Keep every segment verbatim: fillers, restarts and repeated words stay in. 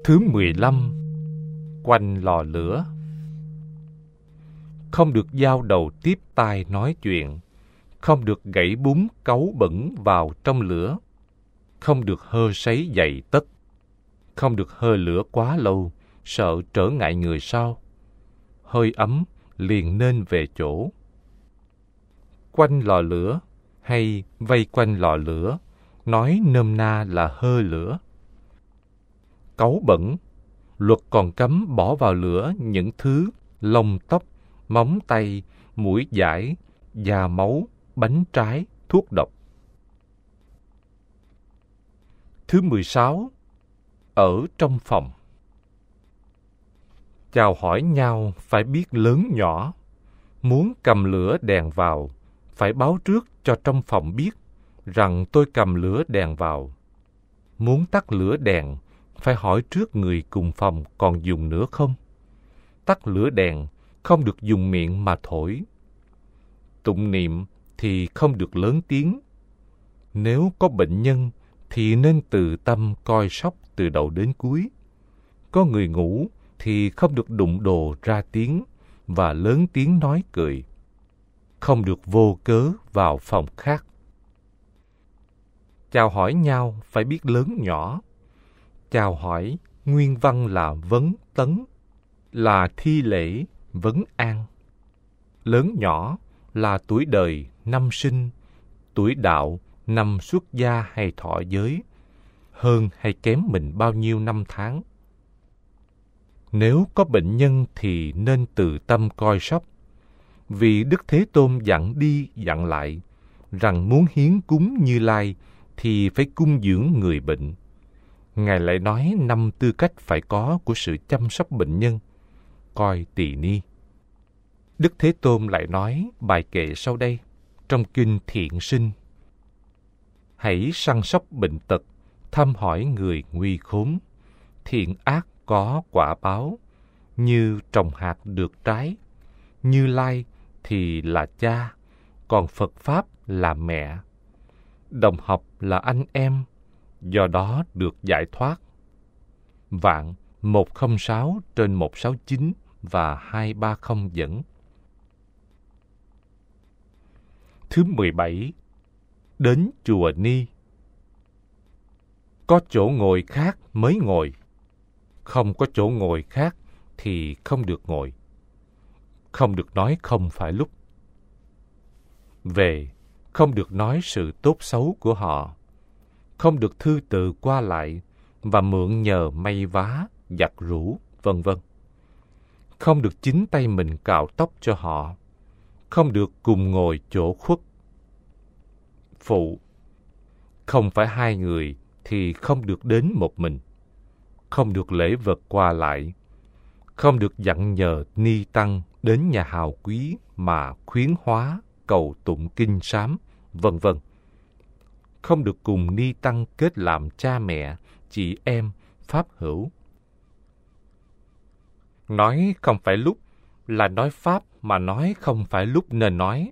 Thứ mười lăm. Quanh lò lửa. Không được giao đầu tiếp tai nói chuyện, không được gãy bún cáu bẩn vào trong lửa, không được hơ sấy dày tất, không được hơ lửa quá lâu, sợ trở ngại người sau. Hơi ấm liền nên về chỗ. Quanh lò lửa hay vây quanh lò lửa, nói nôm na là hơ lửa. Cáu bẩn, luật còn cấm bỏ vào lửa những thứ lông tóc, móng tay, mũi dãi, da máu, bánh trái, thuốc độc. Thứ mười sáu. Ở trong phòng. Chào hỏi nhau phải biết lớn nhỏ. Muốn cầm lửa đèn vào, phải báo trước cho trong phòng biết rằng tôi cầm lửa đèn vào. Muốn tắt lửa đèn, phải hỏi trước người cùng phòng còn dùng nữa không. Tắt lửa đèn, không được dùng miệng mà thổi. Tụng niệm thì không được lớn tiếng. Nếu có bệnh nhân thì nên từ tâm coi sóc từ đầu đến cuối. Có người ngủ thì không được đụng đồ ra tiếng và lớn tiếng nói cười. Không được vô cớ vào phòng khác. Chào hỏi nhau phải biết lớn nhỏ. Chào hỏi nguyên văn là vấn tấn, là thi lễ, vấn an. Lớn nhỏ là tuổi đời, năm sinh, tuổi đạo, năm xuất gia hay thọ giới, hơn hay kém mình bao nhiêu năm tháng. Nếu có bệnh nhân thì nên từ tâm coi sóc, vì Đức Thế Tôn dặn đi dặn lại rằng muốn hiến cúng Như Lai thì phải cung dưỡng người bệnh. Ngài lại nói năm tư cách phải có của sự chăm sóc bệnh nhân, coi tỳ ni. Đức Thế Tôn lại nói bài kệ sau đây trong kinh Thiện Sinh: hãy săn sóc bệnh tật, thăm hỏi người nguy khốn. Thiện ác có quả báo, như trồng hạt được trái. Như Lai thì là cha, còn Phật Pháp là mẹ. Đồng học là anh em, do đó được giải thoát. Vạn một không sáu trên một sáu chín và hai ba không dẫn. Thứ mười bảy. Đến chùa Ni. Có chỗ ngồi khác mới ngồi. Không có chỗ ngồi khác thì không được ngồi. Không được nói không phải lúc. Về, không được nói sự tốt xấu của họ. Không được thư tự qua lại và mượn nhờ may vá, giặt rũ, vân vân. Không được chính tay mình cạo tóc cho họ. Không được cùng ngồi chỗ khuất. Phụ, không phải hai người thì không được đến một mình. Không được lễ vật qua lại. Không được dặn nhờ ni tăng đến nhà hào quý mà khuyến hóa, cầu tụng kinh sám, vân vân. Không được cùng ni tăng kết làm cha mẹ, chị em, pháp hữu. Nói không phải lúc là nói pháp mà nói không phải lúc nên nói.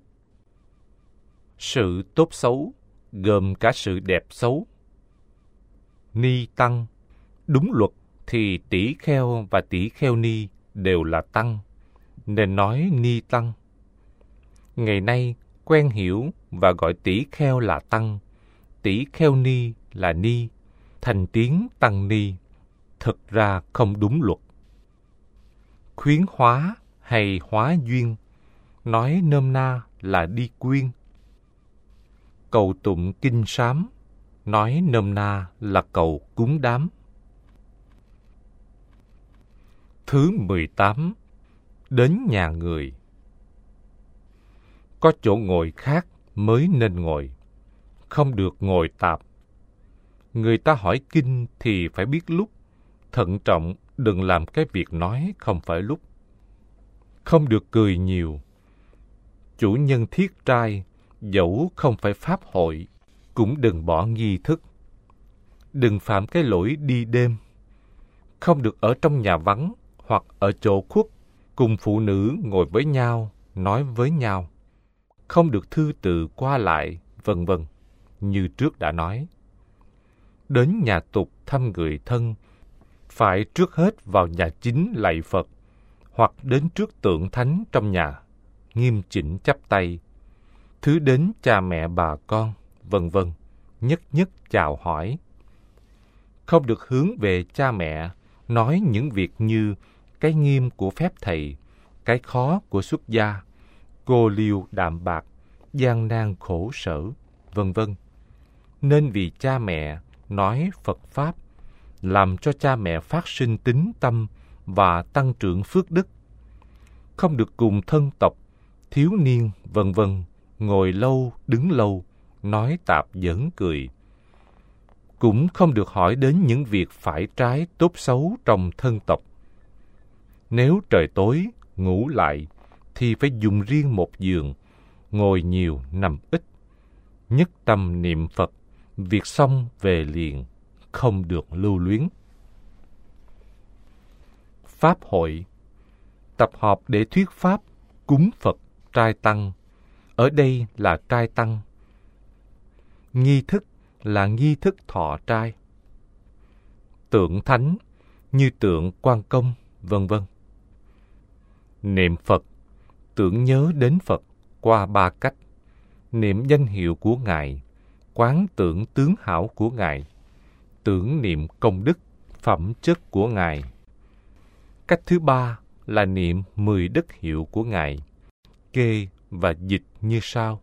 Sự tốt xấu gồm cả sự đẹp xấu. Ni tăng, đúng luật thì tỷ kheo và tỷ kheo ni đều là tăng, nên nói ni tăng. Ngày nay quen hiểu và gọi tỷ kheo là tăng, tỷ kheo ni là ni, thành tiếng tăng ni, thực ra không đúng luật. Khuyến hóa hay hóa duyên, nói nôm na là đi quyên. Cầu tụng kinh sám, nói nôm na là cầu cúng đám. Thứ mười tám. Đến nhà người. Có chỗ ngồi khác mới nên ngồi, không được ngồi tạp. Người ta hỏi kinh thì phải biết lúc, thận trọng đừng làm cái việc nói không phải lúc. Không được cười nhiều. Chủ nhân thiết trai, dẫu không phải pháp hội, cũng đừng bỏ nghi thức. Đừng phạm cái lỗi đi đêm. Không được ở trong nhà vắng hoặc ở chỗ khuất cùng phụ nữ ngồi với nhau, nói với nhau. Không được thư tự qua lại, vân vân, như trước đã nói. Đến nhà tục thăm người thân, phải trước hết vào nhà chính lạy Phật, hoặc đến trước tượng thánh trong nhà, nghiêm chỉnh chắp tay. Thứ đến cha mẹ bà con, vân vân, nhất nhất chào hỏi. Không được hướng về cha mẹ, nói những việc như cái nghiêm của phép thầy, cái khó của xuất gia, cô liêu đạm bạc, gian nan khổ sở, vân vân. Nên vì cha mẹ nói Phật Pháp, làm cho cha mẹ phát sinh tín tâm và tăng trưởng phước đức. Không được cùng thân tộc, thiếu niên, vân vân, ngồi lâu, đứng lâu, nói tạp giỡn cười. Cũng không được hỏi đến những việc phải trái tốt xấu trong thân tộc. Nếu trời tối, ngủ lại, thì phải dùng riêng một giường, ngồi nhiều, nằm ít. Nhất tâm niệm Phật, việc xong về liền, không được lưu luyến. Pháp hội, tập họp để thuyết pháp, cúng Phật, trai tăng. Ở đây là trai tăng. Nghi thức là nghi thức thọ trai. Tượng thánh như tượng Quan Công, vân vân. Niệm Phật, tưởng nhớ đến Phật qua ba cách: niệm danh hiệu của Ngài, quán tưởng tướng hảo của Ngài, tưởng niệm công đức, phẩm chất của Ngài. Cách thứ ba là niệm mười đức hiệu của Ngài, kê và dịch như sau.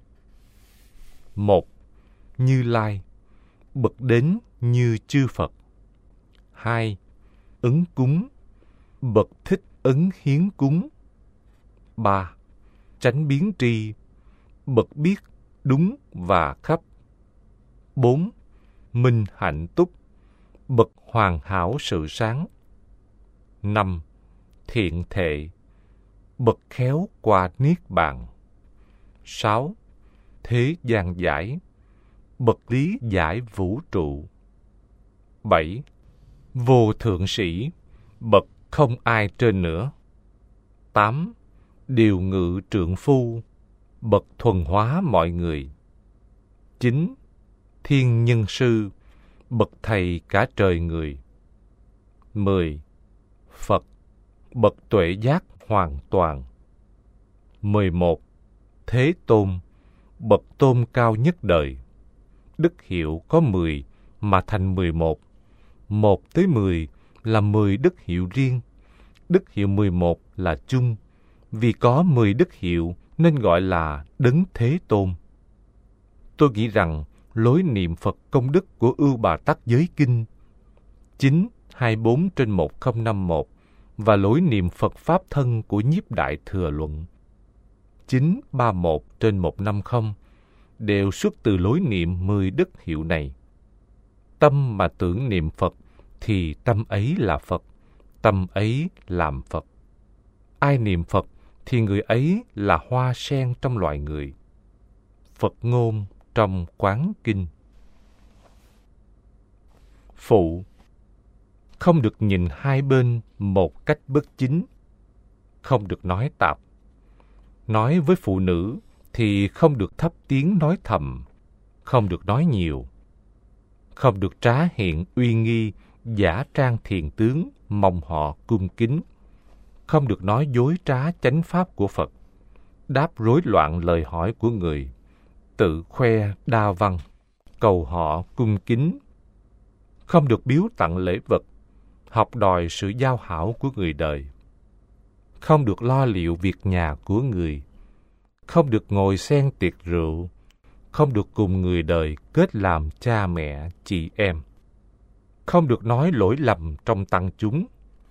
Một, Như Lai, bậc đến như chư Phật. Hai, Ứng cúng, bậc thích ứng hiến cúng. Ba, Chánh biến tri, bậc biết đúng và khắp. Bốn, Minh hạnh túc, bậc hoàn hảo sự sáng. Năm, Thiện thệ, bậc khéo qua niết bàn. Sáu, Thế gian giải, bậc lý giải vũ trụ. Bảy, Vô thượng sĩ, bậc không ai trên nữa. Tám, Điều ngự trượng phu, bậc thuần hóa mọi người. Chín, Thiên nhân sư, bậc thầy cả trời người. Mười, Phật, bậc tuệ giác hoàn toàn. Mười một, Thế Tôn, bậc tôn cao nhất đời. Đức hiệu có mười mà thành mười một. Một tới mười là mười đức hiệu riêng. Đức hiệu mười một là chung. Vì có mười đức hiệu nên gọi là Đấng Thế Tôn. Tôi nghĩ rằng lối niệm Phật công đức của Ưu Bà Tắc Giới Kinh chín hai bốn trên một không năm một và lối niệm Phật Pháp Thân của Nhiếp Đại Thừa Luận chín ba một trên một năm không đều xuất từ lối niệm mười đức hiệu này. Tâm mà tưởng niệm Phật thì tâm ấy là Phật, tâm ấy làm Phật. Ai niệm Phật thì người ấy là hoa sen trong loài người. Phật ngôn trong Quán Kinh. Phụ, không được nhìn hai bên một cách bất chính, không được nói tạp. Nói với phụ nữ thì không được thấp tiếng nói thầm, không được nói nhiều. Không được trá hiện uy nghi, giả trang thiền tướng, mong họ cung kính. Không được nói dối trá chánh pháp của Phật, đáp rối loạn lời hỏi của người, tự khoe đa văn, cầu họ cung kính. Không được biếu tặng lễ vật, học đòi sự giao hảo của người đời. Không được lo liệu việc nhà của người. Không được ngồi xen tiệc rượu. Không được cùng người đời kết làm cha mẹ, chị em. Không được nói lỗi lầm trong tăng chúng.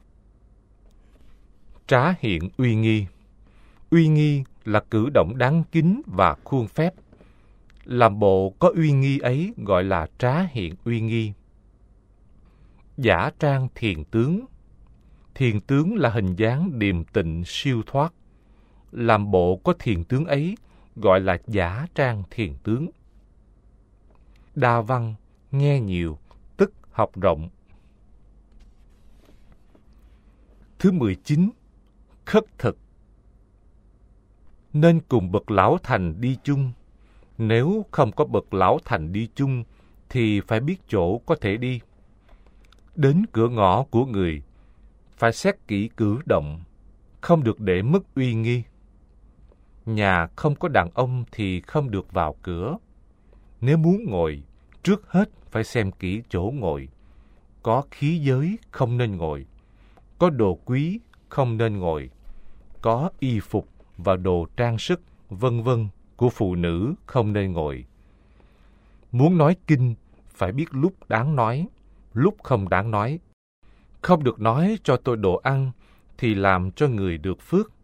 Trá hiện uy nghi. Uy nghi là cử động đáng kính và khuôn phép. Làm bộ có uy nghi ấy gọi là trá hiện uy nghi. Giả trang thiền tướng. Thiền tướng là hình dáng điềm tịnh siêu thoát. Làm bộ có thiền tướng ấy gọi là giả trang thiền tướng. Đa văn, nghe nhiều, tức học rộng. Thứ mười chín, khất thực. Nên cùng bậc lão thành đi chung. Nếu không có bậc lão thành đi chung, thì phải biết chỗ có thể đi. Đến cửa ngõ của người, phải xét kỹ cử động, không được để mất uy nghi. Nhà không có đàn ông thì không được vào cửa. Nếu muốn ngồi, trước hết phải xem kỹ chỗ ngồi. Có khí giới không nên ngồi. Có đồ quý không nên ngồi. Có y phục và đồ trang sức, vân vân của phụ nữ không nên ngồi. Muốn nói kinh, phải biết lúc đáng nói, lúc không đáng nói. Không được nói cho tôi đồ ăn, thì làm cho người được phước.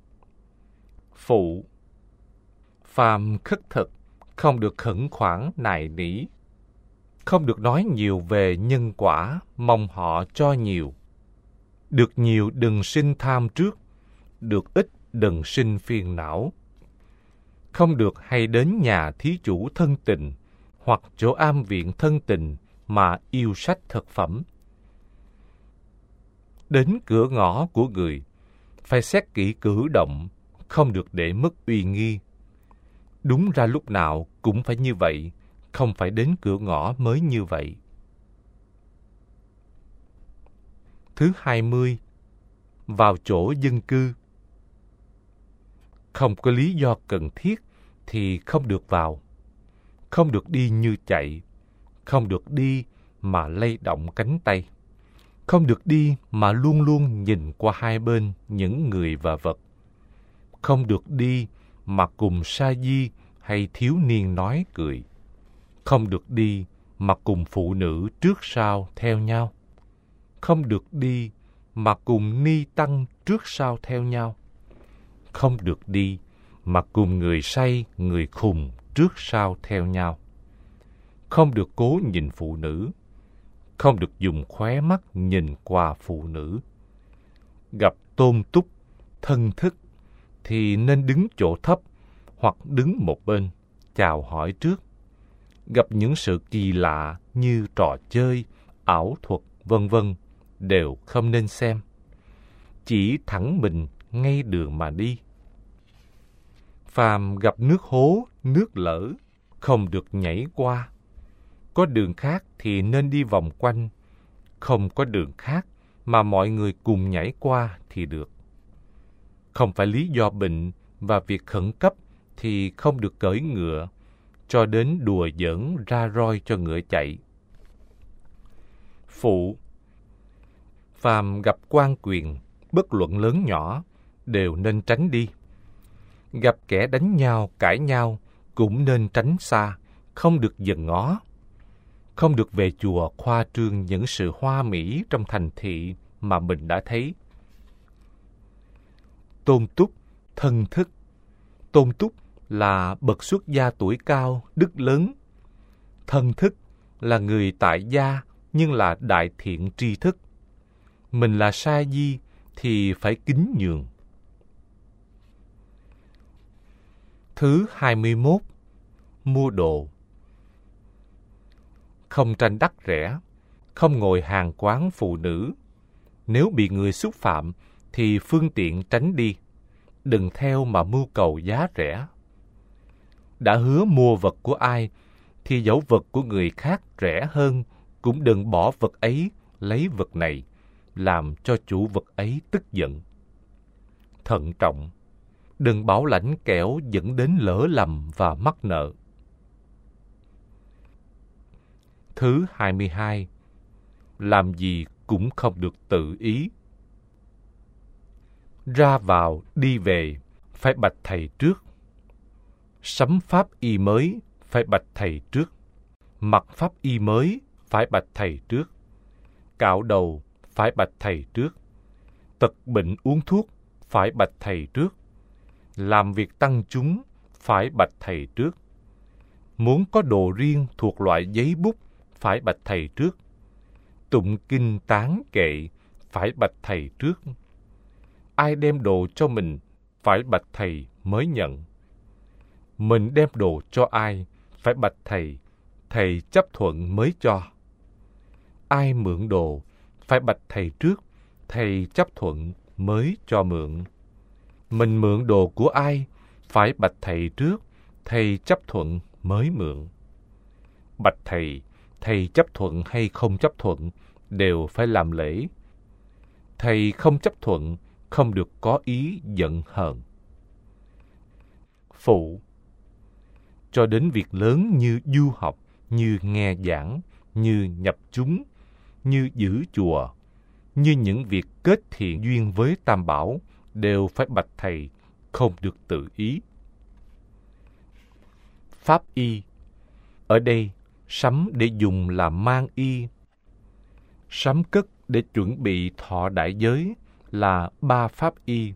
Phụ. Phàm khất thực, không được khẩn khoản nài nỉ. Không được nói nhiều về nhân quả, mong họ cho nhiều. Được nhiều đừng sinh tham trước, được ít đừng sinh phiền não. Không được hay đến nhà thí chủ thân tình, hoặc chỗ am viện thân tình mà yêu sách thực phẩm. Đến cửa ngõ của người, phải xét kỹ cử động, không được để mất uy nghi. Đúng ra lúc nào cũng phải như vậy, không phải đến cửa ngõ mới như vậy. Thứ hai mươi. Vào chỗ dân cư. Không có lý do cần thiết thì không được vào. Không được đi như chạy. Không được đi mà lay động cánh tay. Không được đi mà luôn luôn nhìn qua hai bên những người và vật. Không được đi mà cùng sa di hay thiếu niên nói cười. Không được đi mà cùng phụ nữ trước sau theo nhau. Không được đi mà cùng ni tăng trước sau theo nhau. Không được đi mà cùng người say, người khùng trước sau theo nhau. Không được cố nhìn phụ nữ. Không được dùng khóe mắt nhìn qua phụ nữ. Gặp tôn túc, thân thức, thì nên đứng chỗ thấp hoặc đứng một bên, chào hỏi trước. Gặp những sự kỳ lạ như trò chơi, ảo thuật, vân vân đều không nên xem. Chỉ thẳng mình ngay đường mà đi. Phàm gặp nước hố, nước lở, không được nhảy qua. Có đường khác thì nên đi vòng quanh. Không có đường khác mà mọi người cùng nhảy qua thì được. Không phải lý do bệnh và việc khẩn cấp thì không được cưỡi ngựa, cho đến đùa giỡn ra roi cho ngựa chạy. Phụ. Phàm gặp quan quyền, bất luận lớn nhỏ, đều nên tránh đi. Gặp kẻ đánh nhau, cãi nhau, cũng nên tránh xa, không được dần ngó. Không được về chùa khoa trương những sự hoa mỹ trong thành thị mà mình đã thấy. Tôn túc, thân thức. Tôn túc là bậc xuất gia tuổi cao, đức lớn. Thân thức là người tại gia nhưng là đại thiện tri thức. Mình là sa di thì phải kính nhường. Thứ hai mươi mốt. Mua đồ. Không tranh đắt rẻ, không ngồi hàng quán phụ nữ. Nếu bị người xúc phạm thì phương tiện tránh đi. Đừng theo mà mưu cầu giá rẻ. Đã hứa mua vật của ai thì dẫu vật của người khác rẻ hơn cũng đừng bỏ vật ấy lấy vật này, làm cho chủ vật ấy tức giận. Thận trọng, đừng bảo lãnh kẻo dẫn đến lỡ lầm và mắc nợ. Thứ hai mươi hai. Làm gì cũng không được tự ý. Ra vào, đi về, phải bạch thầy trước. Sắm pháp y mới, phải bạch thầy trước. Mặc pháp y mới, phải bạch thầy trước. Cạo đầu, phải bạch thầy trước. Tật bệnh uống thuốc, phải bạch thầy trước. Làm việc tăng chúng, phải bạch thầy trước. Muốn có đồ riêng thuộc loại giấy bút, phải bạch thầy trước. Tụng kinh tán kệ, phải bạch thầy trước. Ai đem đồ cho mình, phải bạch thầy mới nhận. Mình đem đồ cho ai, phải bạch thầy, thầy chấp thuận mới cho. Ai mượn đồ, phải bạch thầy trước, thầy chấp thuận mới cho mượn. Mình mượn đồ của ai, phải bạch thầy trước, thầy chấp thuận mới mượn. Bạch thầy, thầy chấp thuận hay không chấp thuận đều phải làm lễ. Thầy không chấp thuận, không được có ý giận hờn. Phụ. Cho đến việc lớn như du học, như nghe giảng, như nhập chúng, như giữ chùa, như những việc kết thiện duyên với Tam Bảo, đều phải bạch thầy, không được tự ý. Pháp y. Ở đây, sắm để dùng là mang y. Sắm cất để chuẩn bị thọ đại giới là ba pháp y.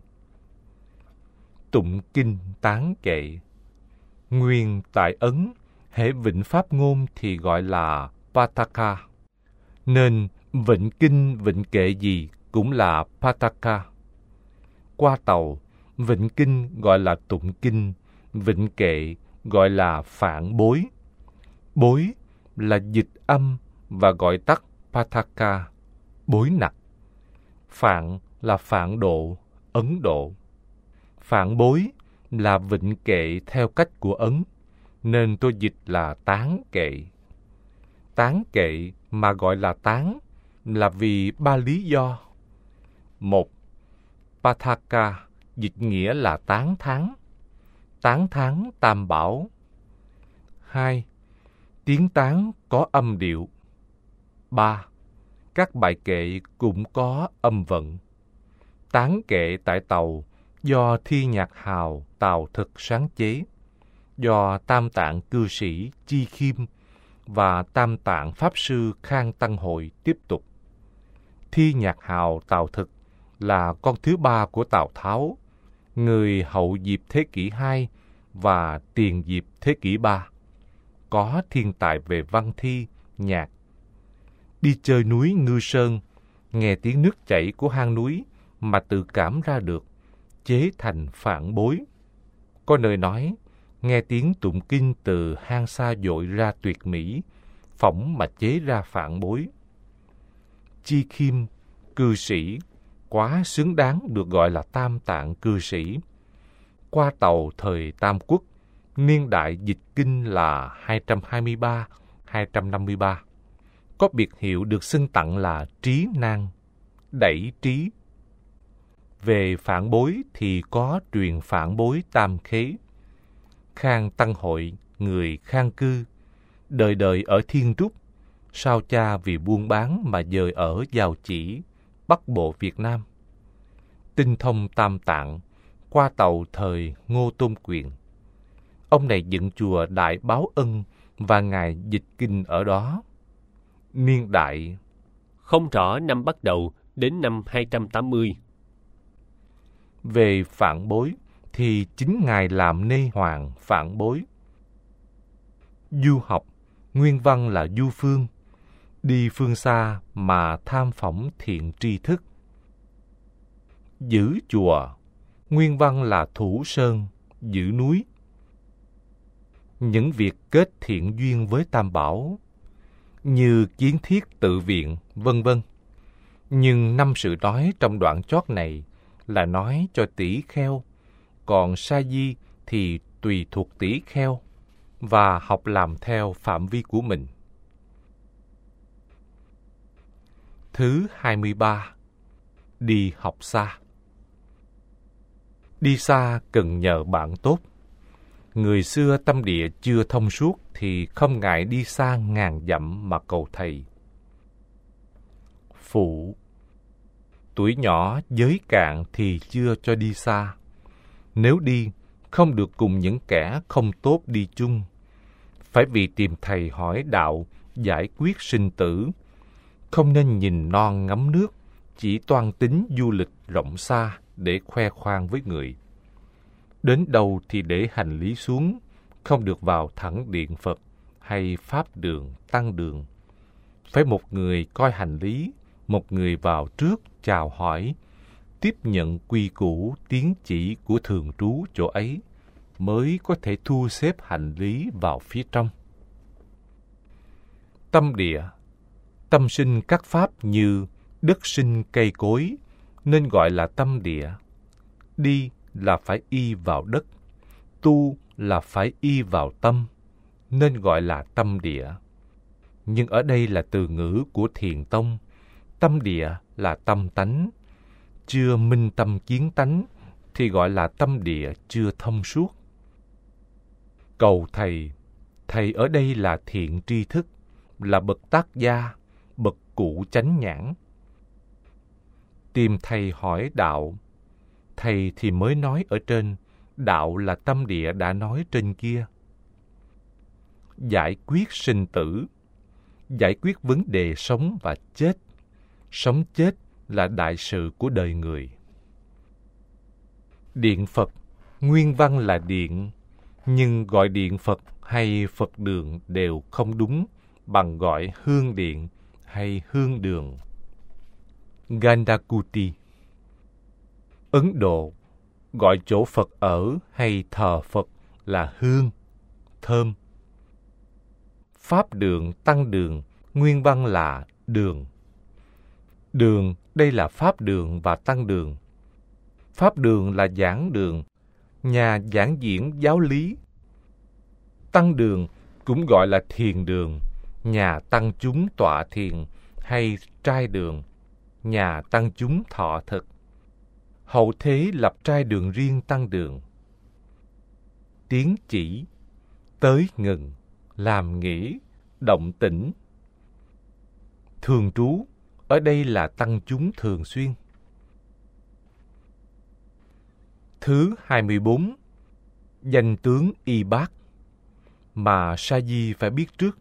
Tụng kinh tán kệ. Nguyên tại Ấn, hễ vịnh pháp ngôn thì gọi là Pataka. Nên vịnh kinh, vịnh kệ gì cũng là Pataka. Qua tàu, vịnh kinh gọi là tụng kinh, vịnh kệ gọi là phạn bối. Bối là dịch âm và gọi tắt Pataka, bối nặc. Phạn là phạn độ, Ấn Độ. Phạn bối là vịnh kệ theo cách của Ấn, nên tôi dịch là tán kệ. Tán kệ mà gọi là tán là vì ba lý do. Một, Pataka dịch nghĩa là tán thán, tán thán Tam Bảo. Hai, tiếng tán có âm điệu. Ba, các bài kệ cũng có âm vận. Tán kệ tại tàu do Thi Nhạc Hào Tào Thực sáng chế, do Tam Tạng cư sĩ Chi Khiêm và Tam Tạng Pháp Sư Khang Tăng Hội tiếp tục. Thi Nhạc Hào Tào Thực là con thứ ba của Tào Tháo, người hậu Diệp thế kỷ hai và tiền Diệp thế kỷ ba, có thiên tài về văn thi, nhạc. Đi chơi núi Ngư Sơn, nghe tiếng nước chảy của hang núi mà tự cảm ra được, chế thành phạn bối. Có nơi nói, nghe tiếng tụng kinh từ hang xa dội ra tuyệt mỹ, phỏng mà chế ra phạn bối. Chi Khiêm, cư sĩ, quá xứng đáng được gọi là Tam Tạng cư sĩ. Qua tàu thời Tam Quốc, niên đại dịch kinh là hai trăm hai mươi ba đến hai trăm năm mươi ba. Có biệt hiệu được xưng tặng là trí nan, đẩy trí. Về phạn bối thì có truyền phạn bối tam khế. Khang Tăng Hội, người Khang cư, đời đời ở Thiên Trúc, sau cha vì buôn bán mà dời ở Giàu Chỉ, Bắc Bộ Việt Nam. Tinh thông Tam Tạng, qua tàu thời Ngô Tôn Quyền. Ông này dựng chùa Đại Báo Ân và ngài dịch kinh ở đó. Niên đại không rõ năm bắt đầu đến năm hai trăm tám mươi. Về phạn bối thì chính ngài làm nê hoàng phạn bối. Du học, nguyên văn là du phương, đi phương xa mà tham phỏng thiện tri thức. Giữ chùa, nguyên văn là thủ sơn, giữ núi. Những việc kết thiện duyên với Tam Bảo, như kiến thiết tự viện, vân vân. Nhưng năm sự nói trong đoạn chót này là nói cho tỷ kheo, còn sa di thì tùy thuộc tỷ kheo và học làm theo phạm vi của mình. Thứ hai mươi ba. Đi học xa. Đi xa cần nhờ bạn tốt. Người xưa tâm địa chưa thông suốt thì không ngại đi xa ngàn dặm mà cầu thầy. Phụ. Tuổi nhỏ giới cạn thì chưa cho đi xa. Nếu đi, không được cùng những kẻ không tốt đi chung. Phải vì tìm thầy hỏi đạo, giải quyết sinh tử. Không nên nhìn non ngắm nước, chỉ toan tính du lịch rộng xa để khoe khoang với người. Đến đâu thì để hành lý xuống, không được vào thẳng điện Phật hay Pháp đường, Tăng đường. Phải một người coi hành lý, một người vào trước chào hỏi, tiếp nhận quy củ tiến chỉ của thường trú chỗ ấy, mới có thể thu xếp hành lý vào phía trong. Tâm địa. Tâm sinh các pháp như đất sinh cây cối, nên gọi là tâm địa. Đi là phải y vào đất, tu là phải y vào tâm, nên gọi là tâm địa. Nhưng ở đây là từ ngữ của Thiền Tông, Tâm địa là tâm tánh, chưa minh tâm kiến tánh thì gọi là tâm địa chưa thông suốt. Cầu thầy, thầy ở đây là thiện tri thức, là bậc tác gia, bậc cụ chánh nhãn. Tìm thầy hỏi đạo, thầy thì mới nói ở trên, đạo là tâm địa đã nói trên kia. Giải quyết sinh tử, giải quyết vấn đề sống và chết. Sống chết là đại sự của đời người. Điện Phật, nguyên văn là điện, nhưng gọi điện Phật hay Phật đường đều không đúng, bằng gọi hương điện hay hương đường. Gandakuti. Ấn Độ, gọi chỗ Phật ở hay thờ Phật là hương, thơm. Pháp đường, tăng đường, nguyên văn là đường. Đường, đây là Pháp đường và tăng đường. Pháp đường là giảng đường, nhà giảng diễn giáo lý. Tăng đường cũng gọi là thiền đường, nhà tăng chúng tọa thiền, hay trai đường, nhà tăng chúng thọ thực. Hậu thế lập trai đường riêng tăng đường. Tiếng chỉ, tới ngừng, làm nghỉ, động tĩnh. Thường trú, ở đây là tăng chúng thường xuyên. Thứ hai mươi bốn. Danh tướng y bát mà sa di phải biết trước.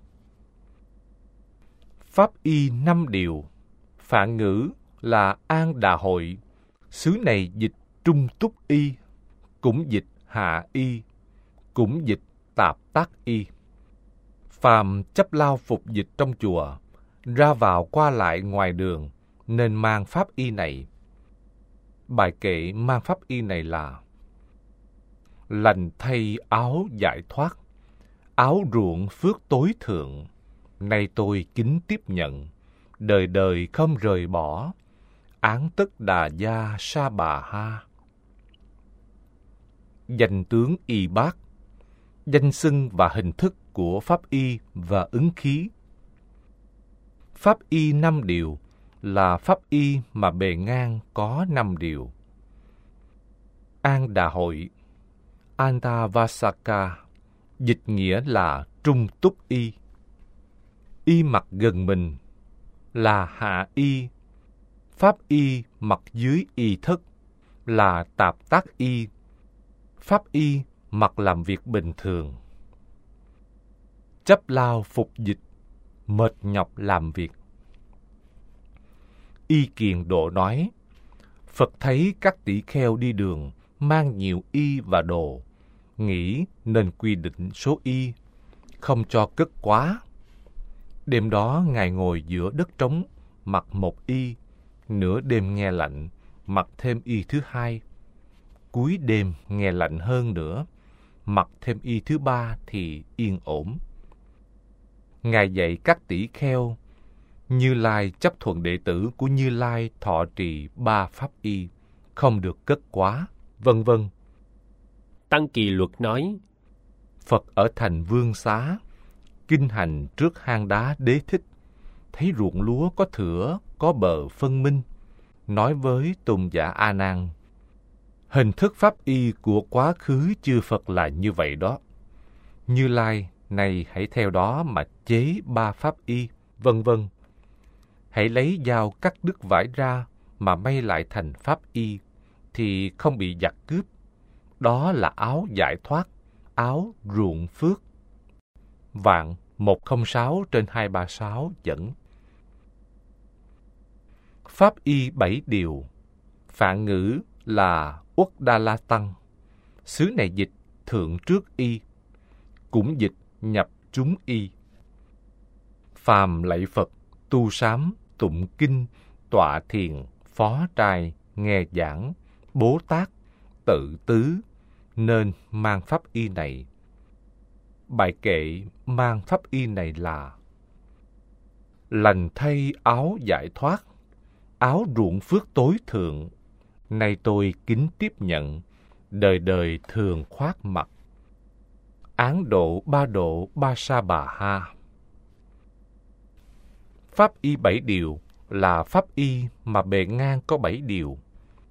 Pháp y năm điều, phạn ngữ là an đà hội. Xứ này dịch trung túc y, cũng dịch hạ y, cũng dịch tạp tác y. Phàm chấp lao phục dịch trong chùa, ra vào qua lại ngoài đường, nên mang pháp y này. Bài kệ mang pháp y này là: lành thay áo giải thoát, áo ruộng phước tối thượng. Nay tôi kính tiếp nhận, đời đời không rời bỏ. Án tất đà gia sa bà ha. Danh tướng y bát, danh xưng và hình thức của pháp y và ứng khí. Pháp y năm điều là pháp y mà bề ngang có năm điều. An đà hội, Antavasaka, dịch nghĩa là trung túc y. Y mặt gần mình là hạ y. Pháp y mặt dưới y thất là tạp tác y. Pháp y mặt làm việc bình thường. Chấp lao phục dịch, mệt nhọc làm việc. Y Kiền Độ nói, Phật thấy các tỷ kheo đi đường mang nhiều y và đồ, nghĩ nên quy định số y, không cho cất quá. Đêm đó Ngài ngồi giữa đất trống, mặc một y, nửa đêm nghe lạnh, mặc thêm y thứ hai. Cuối đêm nghe lạnh hơn nữa, mặc thêm y thứ ba thì yên ổn. Ngài dạy các tỷ kheo, Như Lai chấp thuận đệ tử của Như Lai thọ trì ba pháp y, không được cất quá, vân vân. Tăng Kỳ Luật nói, Phật ở thành Vương Xá, kinh hành trước hang đá Đế Thích, thấy ruộng lúa có thửa, có bờ phân minh, nói với tôn giả A Nan, hình thức pháp y của quá khứ chư Phật là như vậy đó. Như Lai, này hãy theo đó mà chế ba pháp y, vân vân. Hãy lấy dao cắt đứt vải ra mà may lại thành pháp y, thì không bị giặc cướp. Đó là áo giải thoát, áo ruộng phước. Vạn một không sáu trên hai ba sáu dẫn. Pháp y bảy điều, phạn ngữ là Uất Đa La Tăng. Xứ này dịch thượng trước y, cũng dịch nhập chúng y. Phàm lạy Phật, tu sám, tụng kinh, tọa thiền, phó trai, nghe giảng, Bố Tát, tự tứ, nên mang pháp y này. Bài kệ mang pháp y này là: lành thay áo giải thoát, áo ruộng phước tối thượng. Nay tôi kính tiếp nhận, đời đời thường khoác mặc. Án độ ba độ ba sa bà ha. Pháp y bảy điều là pháp y mà bề ngang có bảy điều.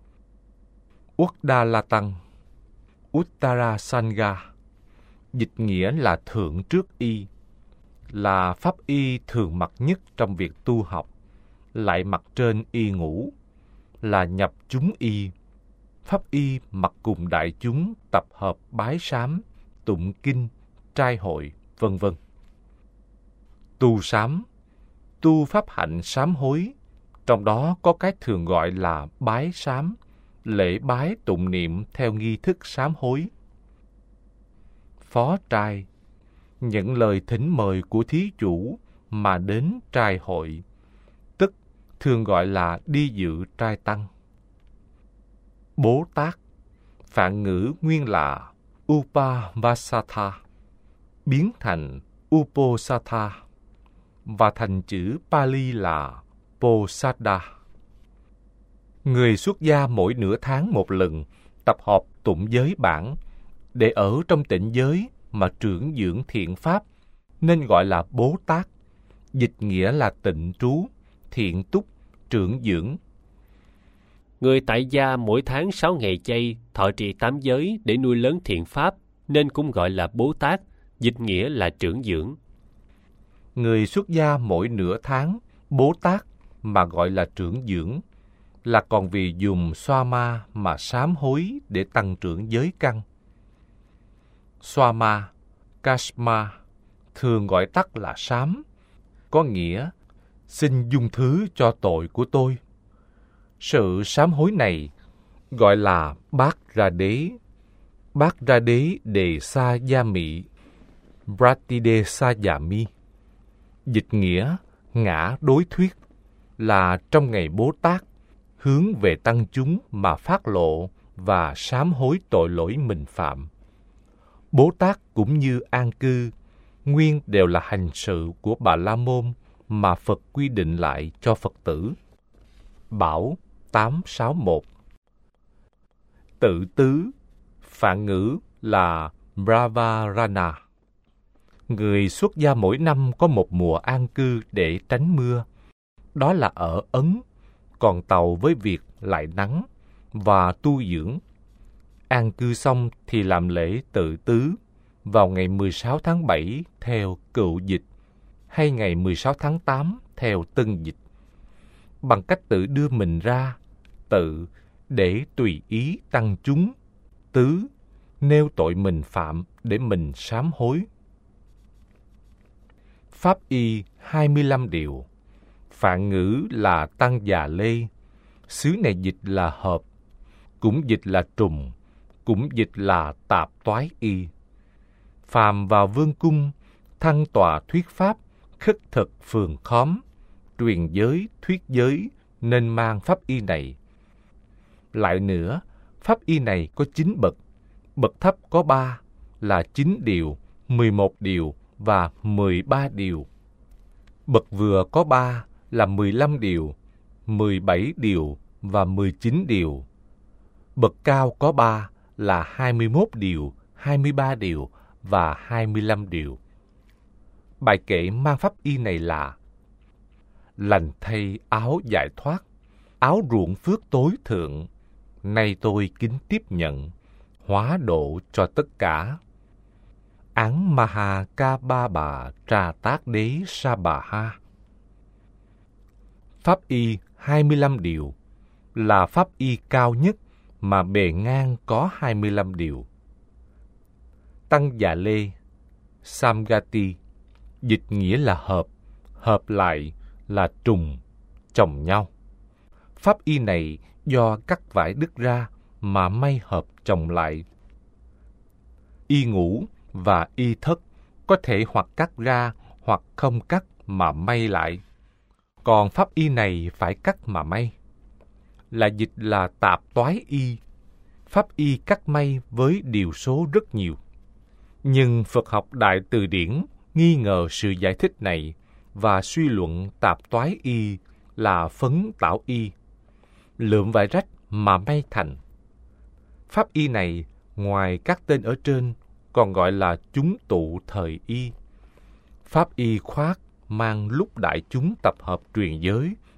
Uddalatan, Uttara Sanga, dịch nghĩa là thượng trước y, là pháp y thường mặc nhất trong việc tu học, lại mặc trên y ngũ, là nhập chúng y. Pháp y mặc cùng đại chúng tập hợp bái sám, tụng kinh, trai hội, vân vân. Tu sám, tu pháp hạnh sám hối, trong đó có cái thường gọi là bái sám, lễ bái tụng niệm theo nghi thức sám hối. Phó trai, nhận lời thỉnh mời của thí chủ mà đến trai hội, tức thường gọi là đi dự trai tăng. Bố Tát, phạn ngữ nguyên là Upavasatha, biến thành Uposatha, và thành chữ Pali là Posada. Người xuất gia mỗi nửa tháng một lần tập hợp tụng giới bản để ở trong tịnh giới mà trưởng dưỡng thiện pháp, nên gọi là Bố Tát, dịch nghĩa là tịnh trú, thiện túc, trưởng dưỡng. Người tại gia mỗi tháng sáu ngày chay, thọ trì tám giới để nuôi lớn thiện pháp, nên cũng gọi là Bố Tát, dịch nghĩa là trưởng dưỡng. Người xuất gia mỗi nửa tháng Bố Tát mà gọi là trưởng dưỡng, là còn vì dùng xoa ma mà sám hối để tăng trưởng giới căn. Xoa ma, Kashma, thường gọi tắt là sám, có nghĩa xin dung thứ cho tội của tôi. Sự sám hối này gọi là bát ra đế, bát ra đế đề sa gia mị, Bratide sa gia mi. Dịch nghĩa ngã đối thuyết, là trong ngày Bố Tát hướng về tăng chúng mà phát lộ và sám hối tội lỗi mình phạm. Bố Tát cũng như an cư, nguyên đều là hành sự của Bà La Môn mà Phật quy định lại cho Phật tử. Bảo tám sáu mốt. Tự tứ, phạn ngữ là Bravarana. Người xuất gia mỗi năm có một mùa an cư để tránh mưa, đó là ở Ấn, còn Tàu với việc lại nắng và tu dưỡng. An cư xong thì làm lễ tự tứ vào ngày mười sáu tháng bảy theo cựu dịch, hay ngày mười sáu tháng tám theo tân dịch, bằng cách tự đưa mình ra, tự để tùy ý tăng chúng, tứ nêu tội mình phạm để mình sám hối. Pháp y hai mươi lăm điều, phạn ngữ là tăng già lê, xứ này dịch là hợp, cũng dịch là trùng, cũng dịch là tạp toái y. Phàm vào vương cung, thăng tòa thuyết pháp, khất thực phường khóm, truyền giới, thuyết giới, nên mang pháp y này. Lại nữa, pháp y này có chín bậc, bậc thấp có ba, là chín điều, mười một điều và mười ba điều. Bậc vừa có ba, là mười lăm điều, mười bảy điều và mười chín điều. Bậc cao có ba, là hai mươi mốt điều, hai mươi ba điều và hai mươi lăm điều. Bài kệ mang pháp y này là: lành thay áo giải thoát, áo ruộng phước tối thượng, nay tôi kính tiếp nhận, hóa độ cho tất cả. Án Maha Ca Ba Bà Trà Tác Đế Sa Bà Ha. Pháp y hai mươi lăm điều là pháp y cao nhất mà bề ngang có hai mươi lăm điều. Tăng già lê, Samgati, dịch nghĩa là hợp, hợp lại là trùng, chồng nhau. Pháp y này do cắt vải đứt ra mà may hợp chồng lại. Y ngũ và y thất có thể hoặc cắt ra hoặc không cắt mà may lại. Còn pháp y này phải cắt mà may, là dịch là tạp toái y. Pháp y cắt may với điều số rất nhiều. Nhưng Phật học Đại Từ Điển nghi ngờ sự giải thích này và suy luận tạp toái y là phấn tảo y, lượm vải rách mà may thành. Pháp y này ngoài các tên ở trên còn gọi là chúng tụ thời y. Pháp y khoác mang lúc đại chúng tập hợp truyền giới,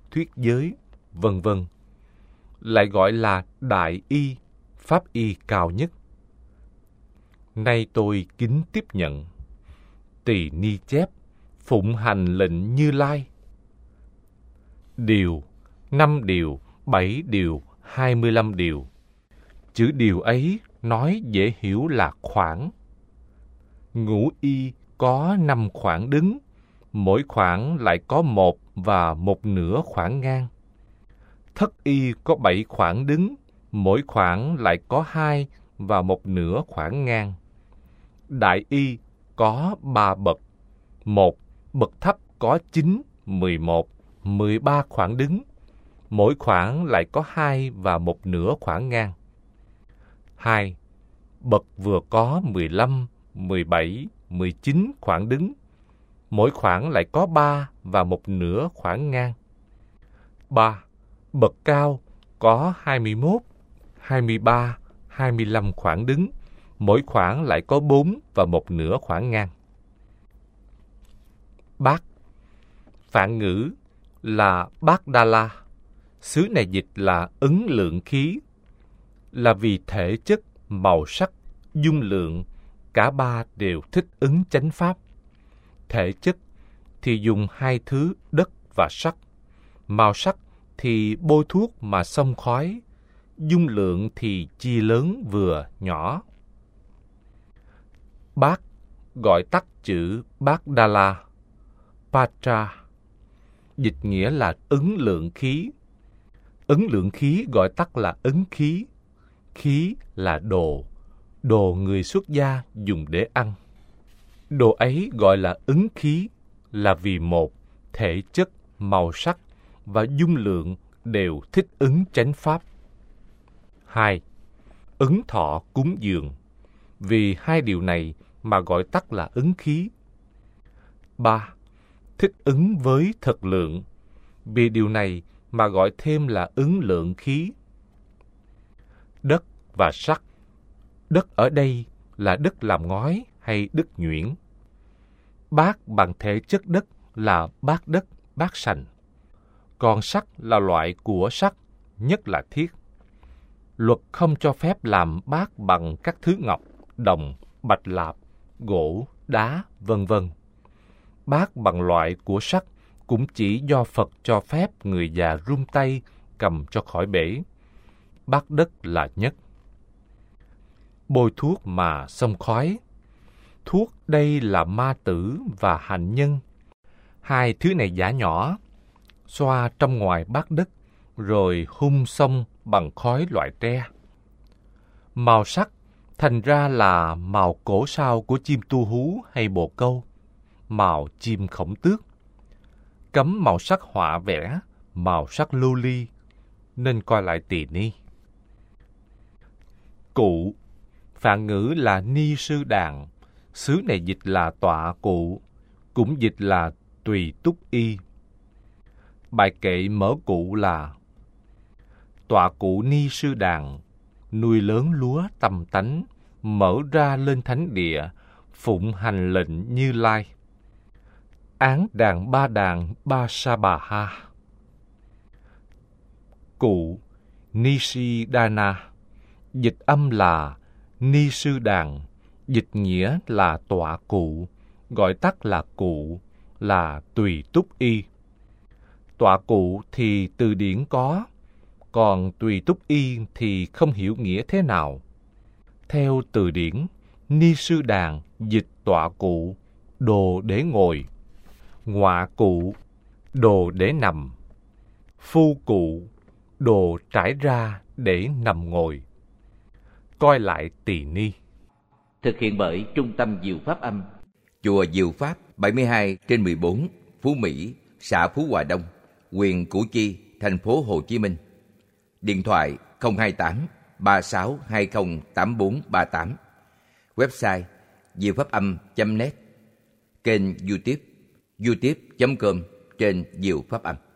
thuyết giới, vân vân, lại gọi là đại y, pháp y cao nhất. Nay tôi kính tiếp nhận. Tỳ ni chép, phụng hành lệnh Như Lai. Điều, năm điều, bảy điều, hai mươi lăm điều. Chữ điều ấy nói dễ hiểu là khoảng. Ngũ y có năm khoảng đứng, mỗi khoảng lại có một và một nửa khoảng ngang. Thất y có bảy khoảng đứng, mỗi khoảng lại có hai và một nửa khoảng ngang. Đại y có ba bậc. Một, bậc thấp có chín, mười một, mười ba khoảng đứng, mỗi khoảng lại có hai và một nửa khoảng ngang. Hai, bậc vừa có mười lăm, mười bảy, mười chín khoảng đứng, mỗi khoảng lại có ba và một nửa khoảng ngang. Ba, bậc cao có hai mươi mốt, hai mươi ba, hai mươi lăm khoảng đứng, mỗi khoảng lại có bốn và một nửa khoảng ngang. Bát, phạn ngữ là Bát Đa La, xứ này dịch là ứng lượng khí, là vì thể chất, màu sắc, dung lượng, cả ba đều thích ứng chánh pháp. Thể chất thì dùng hai thứ đất và sắc, màu sắc thì bôi thuốc mà xông khói, dung lượng thì chia lớn vừa nhỏ. Bát gọi tắt chữ Bát Đa La, Patra, dịch nghĩa là ứng lượng khí. Ứng lượng khí gọi tắt là ứng khí. Khí là đồ, đồ người xuất gia dùng để ăn. Đồ ấy gọi là ứng khí là vì một, thể chất, màu sắc và dung lượng đều thích ứng chánh pháp. Hai, ứng thọ cúng dường, vì hai điều này mà gọi tắt là ứng khí. Ba, thích ứng với thực lượng, vì điều này mà gọi thêm là ứng lượng khí. Đất và sắc. Đất ở đây là đất làm ngói hay đất nhuyễn. Bát bằng thể chất đất là bát đất, bát sành. Còn sắt là loại của sắt, nhất là thiết. Luật không cho phép làm bát bằng các thứ ngọc, đồng, bạch lạp, gỗ, đá, vân vân. Bát bằng loại của sắt cũng chỉ do Phật cho phép người già run tay cầm cho khỏi bể. Bát đất là nhất. Bôi thuốc mà xông khói. Thuốc đây là ma tử và hạnh nhân. Hai thứ này giả nhỏ, xoa trong ngoài bát đất, rồi hun xông bằng khói loại tre. Màu sắc thành ra là màu cổ sao của chim tu hú hay bồ câu, màu chim khổng tước. Cấm màu sắc họa vẽ, màu sắc lưu ly, nên coi lại tỳ ni. Cụ, phạn ngữ là ni sư đàn, xứ này dịch là tọa cụ, cũng dịch là tùy túc y. Bài kệ mở cụ là: tọa cụ ni sư đàn, nuôi lớn lúa tâm tánh, mở ra lên thánh địa, phụng hành lệnh Như Lai. Án đàn ba đàn ba sa bà ha. Cụ Nishidana, dịch âm là ni sư đàn, dịch nghĩa là tọa cụ, gọi tắt là cụ, là tùy túc y. Tọa cụ thì từ điển có, còn tùy túc y thì không hiểu nghĩa thế nào. Theo từ điển, ni sư đàn dịch tọa cụ, đồ để ngồi, ngọa cụ, đồ để nằm, phu cụ, đồ trải ra để nằm ngồi. Coi lại tỳ ni. Thực hiện bởi Trung tâm Diệu Pháp Âm, Chùa Diệu Pháp bảy mươi hai trên mười bốn, Phú Mỹ, xã Phú Hòa Đông, huyện Củ Chi, thành phố Hồ Chí Minh. Điện thoại không hai tám ba sáu hai không tám bốn ba tám. Website diệu pháp âm chấm net. Kênh YouTube youtube chấm com trên Diệu Pháp Âm.